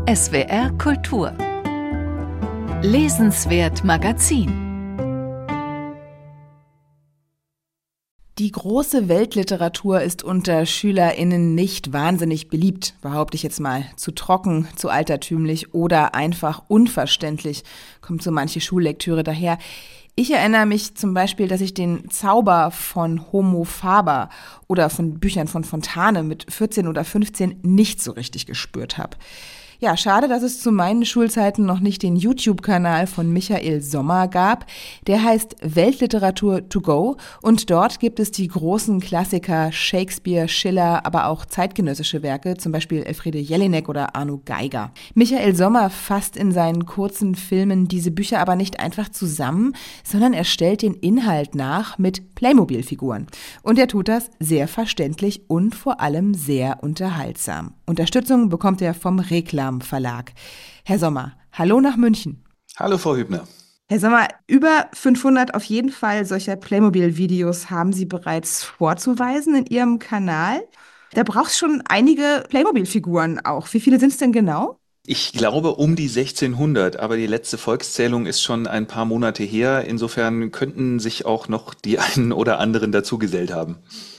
SWR Kultur. Lesenswert Magazin. Die große Weltliteratur ist unter SchülerInnen nicht wahnsinnig beliebt, behaupte ich jetzt mal. Zu trocken, zu altertümlich oder einfach unverständlich, kommt so manche Schullektüre daher. Ich erinnere mich zum Beispiel, dass ich den Zauber von Homo Faber oder von Büchern von Fontane mit 14 oder 15 nicht so richtig gespürt habe. Ja, schade, dass es zu meinen Schulzeiten noch nicht den YouTube-Kanal von Michael Sommer gab. Der heißt Weltliteratur to go und dort gibt es die großen Klassiker Shakespeare, Schiller, aber auch zeitgenössische Werke, zum Beispiel Elfriede Jelinek oder Arno Geiger. Michael Sommer fasst in seinen kurzen Filmen diese Bücher aber nicht einfach zusammen, sondern er stellt den Inhalt nach mit Playmobil-Figuren. Und er tut das sehr verständlich und vor allem sehr unterhaltsam. Unterstützung bekommt er vom Reklam Verlag. Herr Sommer, hallo nach München. Hallo Frau Hübner. Herr Sommer, über 500 auf jeden Fall solcher Playmobil-Videos haben Sie bereits vorzuweisen in Ihrem Kanal. Da braucht es schon einige Playmobil-Figuren auch. Wie viele sind es denn genau? Ich glaube um die 1600, aber die letzte Volkszählung ist schon ein paar Monate her. Insofern könnten sich auch noch die einen oder anderen dazugesellt haben.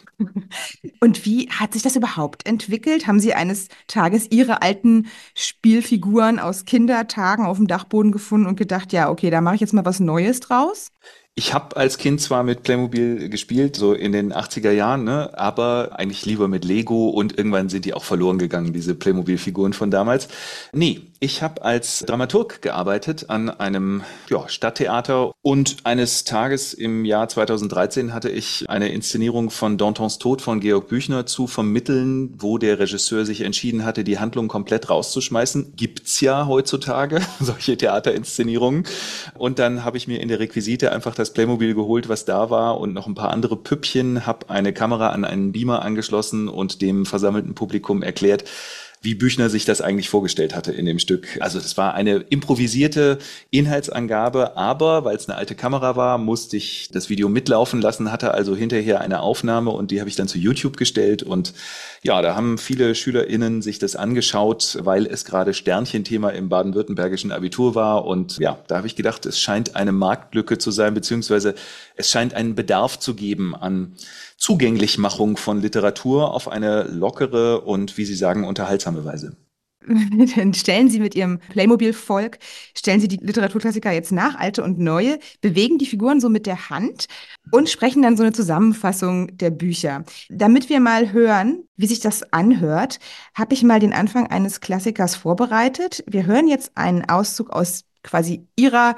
Und wie hat sich das überhaupt entwickelt? Haben Sie eines Tages Ihre alten Spielfiguren aus Kindertagen auf dem Dachboden gefunden und gedacht, ja, okay, da mache ich jetzt mal was Neues draus? Ich habe als Kind zwar mit Playmobil gespielt, so in den 80er Jahren, ne, aber eigentlich lieber mit Lego und irgendwann sind die auch verloren gegangen, diese Playmobil-Figuren von damals. Nee, ich habe als Dramaturg gearbeitet an einem Stadttheater und eines Tages im Jahr 2013 hatte ich eine Inszenierung von Dantons Tod von Georg Büchner zu vermitteln, wo der Regisseur sich entschieden hatte, die Handlung komplett rauszuschmeißen. Gibt's ja heutzutage solche Theaterinszenierungen. Und dann habe ich mir in der Requisite einfach das Playmobil geholt, was da war und noch ein paar andere Püppchen, habe eine Kamera an einen Beamer angeschlossen und dem versammelten Publikum erklärt, wie Büchner sich das eigentlich vorgestellt hatte in dem Stück. Also das war eine improvisierte Inhaltsangabe, aber weil es eine alte Kamera war, musste ich das Video mitlaufen lassen, hatte also hinterher eine Aufnahme und die habe ich dann zu YouTube gestellt und ja, da haben viele SchülerInnen sich das angeschaut, weil es gerade Sternchenthema im baden-württembergischen Abitur war und ja, da habe ich gedacht, es scheint eine Marktlücke zu sein, beziehungsweise es scheint einen Bedarf zu geben an Zugänglichmachung von Literatur auf eine lockere und, wie Sie sagen, unterhaltsame Weise. Dann stellen Sie mit Ihrem Playmobil-Volk, stellen Sie die Literaturklassiker jetzt nach, alte und neue, bewegen die Figuren so mit der Hand und sprechen dann so eine Zusammenfassung der Bücher. Damit wir mal hören, wie sich das anhört, habe ich mal den Anfang eines Klassikers vorbereitet. Wir hören jetzt einen Auszug aus quasi Ihrer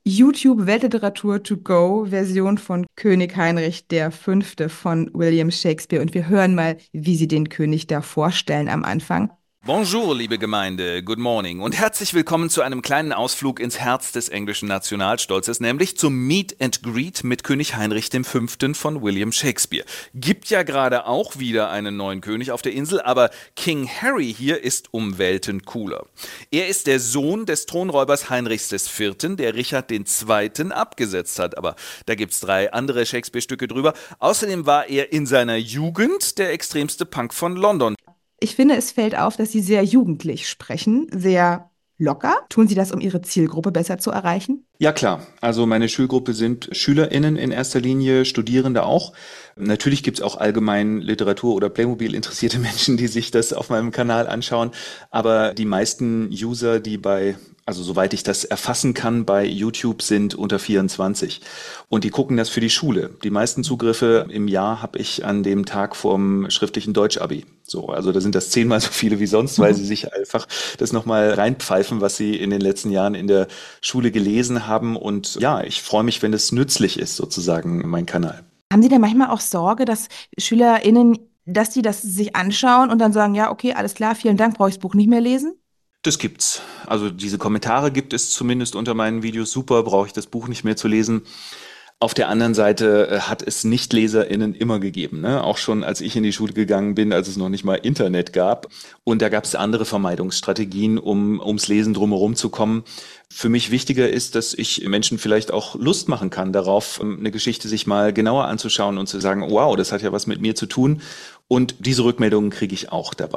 YouTube-Weltliteratur-to-go-Version von König Heinrich V. von William Shakespeare. Und wir hören mal, wie Sie den König da vorstellen am Anfang. Bonjour, liebe Gemeinde, good morning und herzlich willkommen zu einem kleinen Ausflug ins Herz des englischen Nationalstolzes, nämlich zum Meet and Greet mit König Heinrich V. von William Shakespeare. Gibt ja gerade auch wieder einen neuen König auf der Insel, aber King Harry hier ist um Welten cooler. Er ist der Sohn des Thronräubers Heinrichs IV., der Richard II. Abgesetzt hat, aber da gibt's 3 andere Shakespeare-Stücke drüber. Außerdem war er in seiner Jugend der extremste Punk von London. Ich finde, es fällt auf, dass Sie sehr jugendlich sprechen, sehr locker. Tun Sie das, um Ihre Zielgruppe besser zu erreichen? Ja klar, also meine Schulgruppe sind SchülerInnen in erster Linie, Studierende auch. Natürlich gibt's auch allgemein Literatur- oder Playmobil interessierte Menschen, die sich das auf meinem Kanal anschauen. Aber die meisten User, die soweit ich das erfassen kann, bei YouTube sind unter 24. Und die gucken das für die Schule. Die meisten Zugriffe im Jahr habe ich an dem Tag vorm schriftlichen Deutsch-Abi. So, also da sind das 10-mal so viele wie sonst, weil sie sich einfach das nochmal reinpfeifen, was sie in den letzten Jahren in der Schule gelesen haben. Und ja, ich freue mich, wenn es nützlich ist, sozusagen, mein Kanal. Haben Sie da manchmal auch Sorge, dass SchülerInnen, dass die das sich anschauen und dann sagen, ja, okay, alles klar, vielen Dank, brauche ich das Buch nicht mehr lesen? Das gibt's. Also diese Kommentare gibt es zumindest unter meinen Videos. Super, brauche ich das Buch nicht mehr zu lesen. Auf der anderen Seite hat es NichtleserInnen immer gegeben, ne? Auch schon als ich in die Schule gegangen bin, als es noch nicht mal Internet gab. Und da gab es andere Vermeidungsstrategien, ums Lesen drumherum zu kommen. Für mich wichtiger ist, dass ich Menschen vielleicht auch Lust machen kann, darauf eine Geschichte sich mal genauer anzuschauen und zu sagen, wow, das hat ja was mit mir zu tun. Und diese Rückmeldungen kriege ich auch dabei.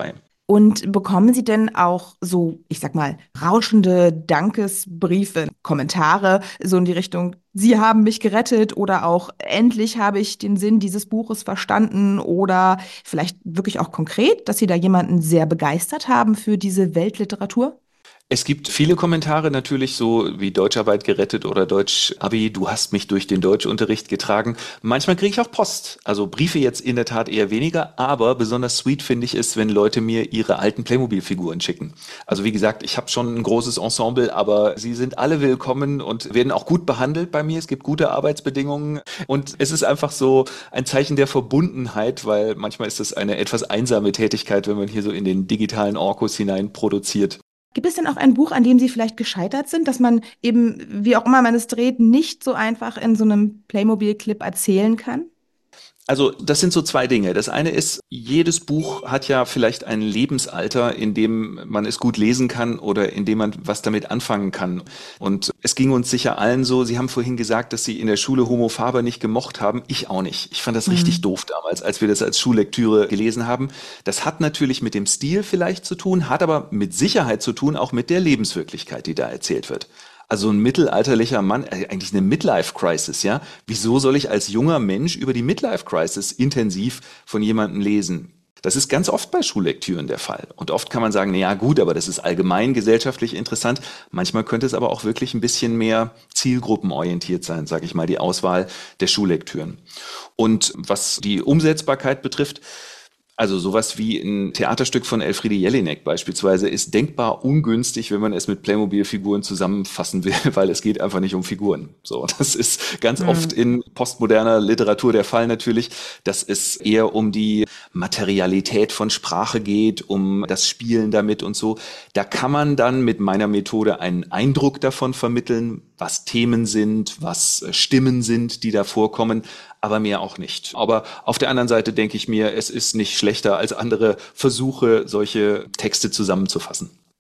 Und bekommen Sie denn auch so, ich sag mal, rauschende Dankesbriefe, Kommentare, so in die Richtung, Sie haben mich gerettet oder auch endlich habe ich den Sinn dieses Buches verstanden oder vielleicht wirklich auch konkret, dass Sie da jemanden sehr begeistert haben für diese Weltliteratur? Es gibt viele Kommentare natürlich, so wie Deutscharbeit gerettet oder Deutsch-Abi, du hast mich durch den Deutschunterricht getragen. Manchmal kriege ich auch Post. Also Briefe jetzt in der Tat eher weniger, aber besonders sweet finde ich es, wenn Leute mir ihre alten Playmobil-Figuren schicken. Also wie gesagt, ich habe schon ein großes Ensemble, aber sie sind alle willkommen und werden auch gut behandelt bei mir. Es gibt gute Arbeitsbedingungen und es ist einfach so ein Zeichen der Verbundenheit, weil manchmal ist es eine etwas einsame Tätigkeit, wenn man hier so in den digitalen Orkus hinein produziert. Gibt es denn auch ein Buch, an dem Sie vielleicht gescheitert sind, dass man eben, wie auch immer man es dreht, nicht so einfach in so einem Playmobil-Clip erzählen kann? Also das sind so zwei Dinge. Das eine ist, jedes Buch hat ja vielleicht ein Lebensalter, in dem man es gut lesen kann oder in dem man was damit anfangen kann. Und es ging uns sicher allen so. Sie haben vorhin gesagt, dass Sie in der Schule Homo Faber nicht gemocht haben. Ich auch nicht. Ich fand das richtig doof damals, als wir das als Schullektüre gelesen haben. Das hat natürlich mit dem Stil vielleicht zu tun, hat aber mit Sicherheit zu tun, auch mit der Lebenswirklichkeit, die da erzählt wird. Also ein mittelalterlicher Mann, eigentlich eine Midlife-Crisis, ja? Wieso soll ich als junger Mensch über die Midlife-Crisis intensiv von jemandem lesen? Das ist ganz oft bei Schullektüren der Fall. Und oft kann man sagen, na ja, gut, aber das ist allgemein gesellschaftlich interessant. Manchmal könnte es aber auch wirklich ein bisschen mehr zielgruppenorientiert sein, sage ich mal, die Auswahl der Schullektüren. Und was die Umsetzbarkeit betrifft, also sowas wie ein Theaterstück von Elfriede Jelinek beispielsweise ist denkbar ungünstig, wenn man es mit Playmobil-Figuren zusammenfassen will, weil es geht einfach nicht um Figuren. So, das ist ganz oft in postmoderner Literatur der Fall natürlich, dass es eher um die Materialität von Sprache geht, um das Spielen damit und so. Da kann man dann mit meiner Methode einen Eindruck davon vermitteln, was Themen sind, was Stimmen sind, die da vorkommen, aber mehr auch nicht. Aber auf der anderen Seite denke ich mir, es ist nicht schlechter als andere Versuche, solche Texte zusammenzufassen.